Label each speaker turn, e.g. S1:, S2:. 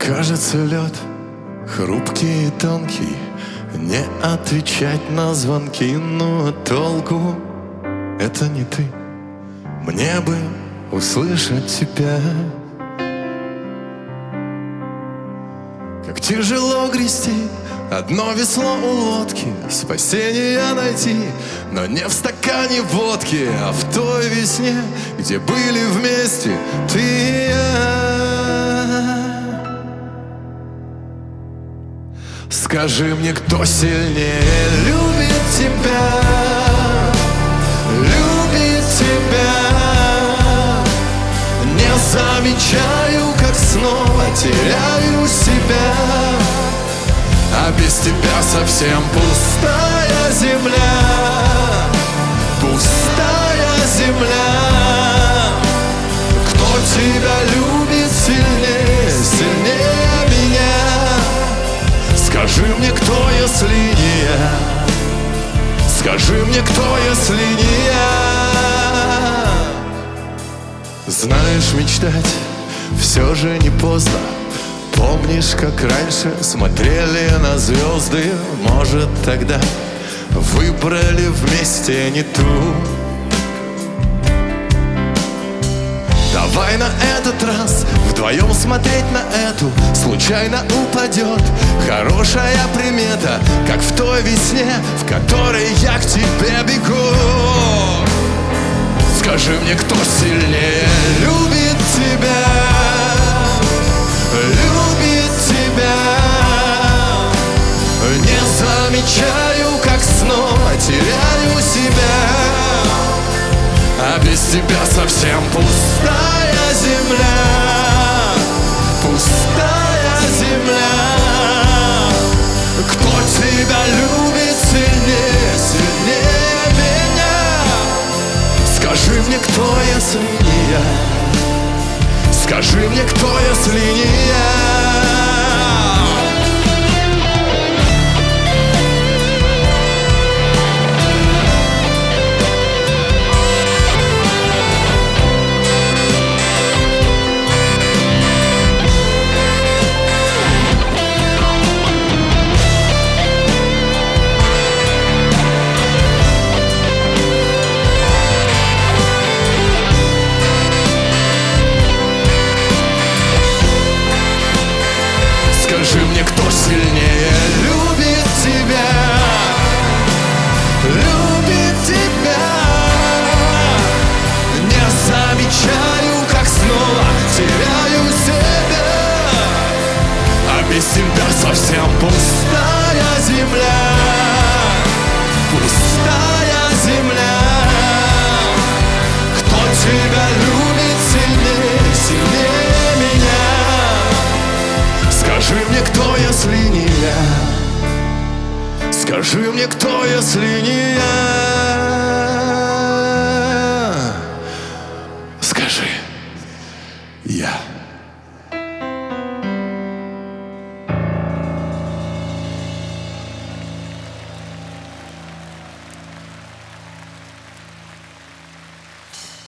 S1: Кажется, лед хрупкий и тонкий, не отвечать на звонки, но толку это не ты. Мне бы услышать тебя. Как тяжело грести одно весло у лодки, спасения найти, но не в стакане водки, а в той весне, где были вместе ты и я. Скажи мне, кто сильнее любит тебя, любит тебя. Не замечаю, как снова теряю себя, а без тебя совсем пустая земля, пустая земля. Кто тебя любит сильнее, сильнее меня? Скажи мне, кто, если не я? Скажи мне, кто, если не я? Знаешь, мечтать все же не поздно. Помнишь, как раньше смотрели на звезды? Может, тогда выбрали вместе не ту. Давай на этот раз вдвоем смотреть на эту. Случайно упадет хорошая примета, как в той весне, в которой я к тебе бегу. Скажи мне, кто сильнее любит тебя, любит тебя. Не замечаю, как снова теряю себя, а без тебя совсем пустая земля, пустая земля. Кто тебя любит сильнее, сильнее меня? Скажи мне, кто, если не я? Скажи мне, кто, если не я? Скажи мне, кто сильнее любит тебя, любит тебя. Не замечаю, как снова теряю себя, а без тебя совсем пустая земля, пустая земля. Кто тебя любит сильнее, сильнее меня? Скажи мне, кто, если не я? Скажи мне, кто, если не я? Скажи, я.